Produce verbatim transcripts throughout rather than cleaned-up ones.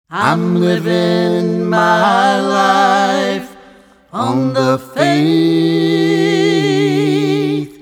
I'm living my life on the faith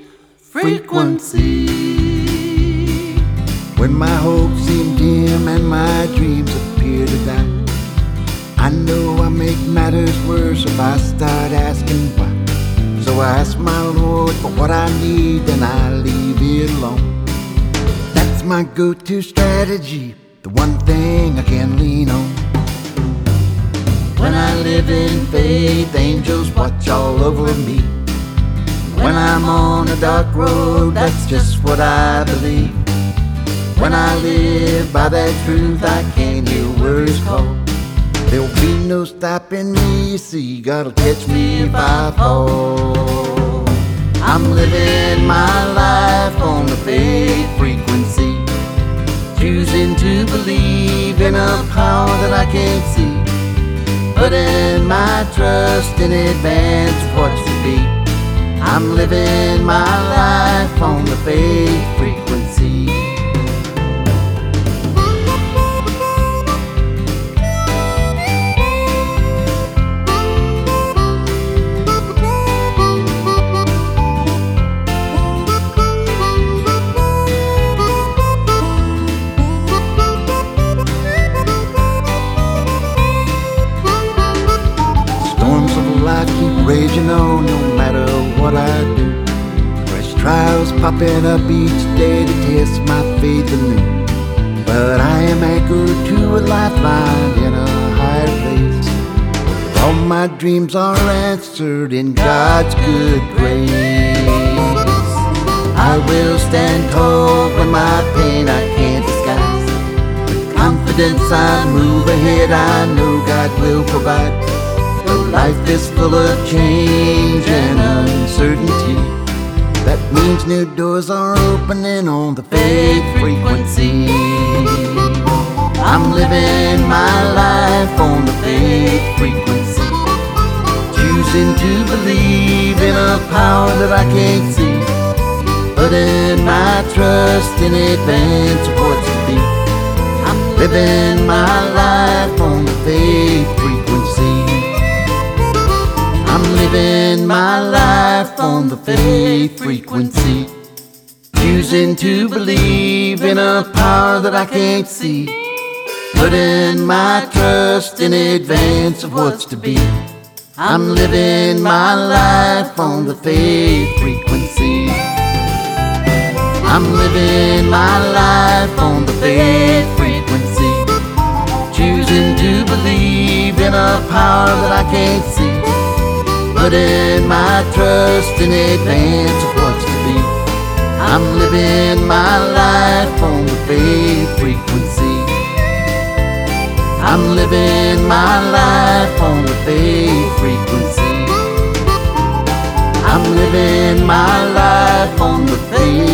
frequency. When my hopes seem dim and my dreams appear to die, I know I make matters worse if I start asking why. So I ask my Lord for what I need, then I leave it alone. That's my go-to strategy, the one thing I can lean on. When I live in faith, angels watch all over me. When I'm on a dark road, that's just what I believe. When I live by that truth, I can't hear words called. There'll be no stopping me, you see, God'll catch me if I fall. I'm living my life on the faith frequency, choosing to believe in a power that I can't see, putting my trust in advance of what's to be. I'm living my life on the faith frequency. I keep raging on no matter what I do. Fresh trials popping up each day to test my faith anew. But I am anchored to a lifeline in a higher place. All my dreams are answered in God's good grace. I will stand tall when my pain I can't disguise. With confidence I move ahead, I know God will provide. Life is full of change and uncertainty. That means new doors are opening on the faith frequency. I'm living my life on the faith frequency, choosing to believe in a power that I can't see, putting my trust in advance of what's to be. I'm living my life on the faith frequency. I'm living my life on the faith frequency, choosing to believe in a power that I can't see, putting my trust in advance of what's to be. I'm living my life on the faith frequency. I'm living my life on the faith frequency, choosing to believe in a power that I can't see, putting my trust in advance of what's to be. I'm living my life on the faith frequency. I'm living my life on the faith frequency. I'm living my life on the faith